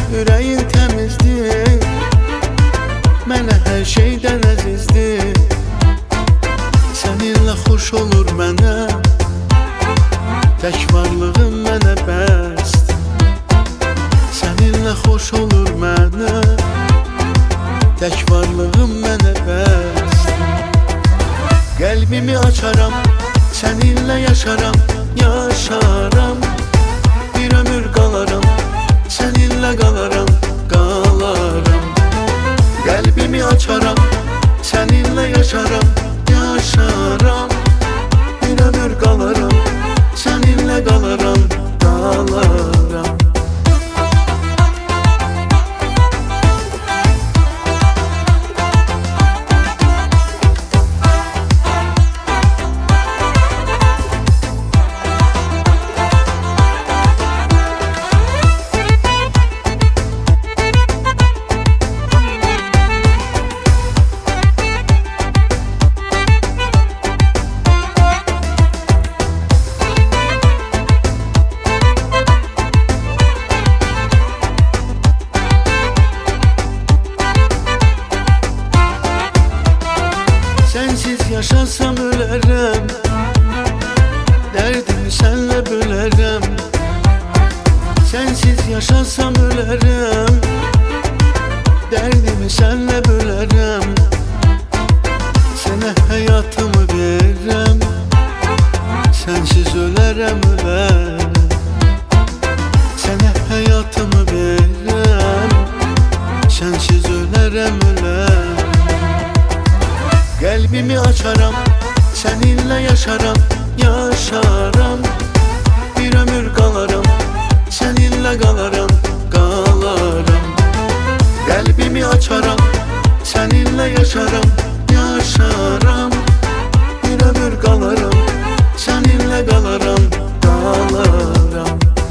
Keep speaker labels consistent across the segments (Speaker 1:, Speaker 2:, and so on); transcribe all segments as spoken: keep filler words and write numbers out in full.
Speaker 1: ürəyin təmizdir, mənə hər şeydən əzizdir. Səninlə xoş olur mənə, tək varlığın mənə bəsdir. Səninlə xoş olur mənə, tək varlığın mənə bəsdir. Qəlbimi açaram, səninlə yaşaram, yaşaram. Bir ömür qalaram, səninlə qalaram, qalaram. Qəlbimi açaram, səninlə yaşaram, yaşaram. Bir ömür qalaram, səninlə qalaram, qalaram. Sensiz yaşasam ölərəm, dərdimi sənlə bölərəm. Sensiz yaşasam ölərəm, dərdimi sənlə bölərəm. Sənə həyatımı verəm, sensiz ölərəm, ölərəm. Sənə həyatımı verəm, sensiz ölərəm, ölərəm. Qəlbimi açaram, səninlə yaşaram, yaşaram. Bir ömür qalaram, səninlə qalaram, qalaram. Qəlbimi açaram, səninlə yaşaram, yaşaram. Bir ömür qalaram, səninlə qalaram, qalaram.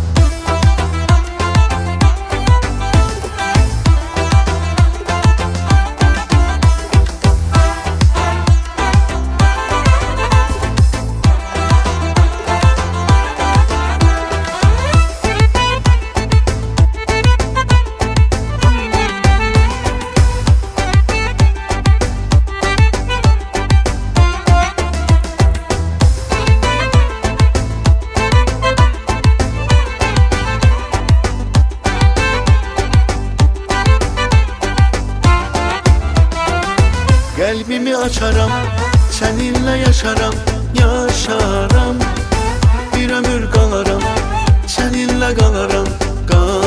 Speaker 1: Qəlbimi açaram, səninlə yaşaram, yaşaram. Bir ömür qalaram, səninlə qalaram, qalaram.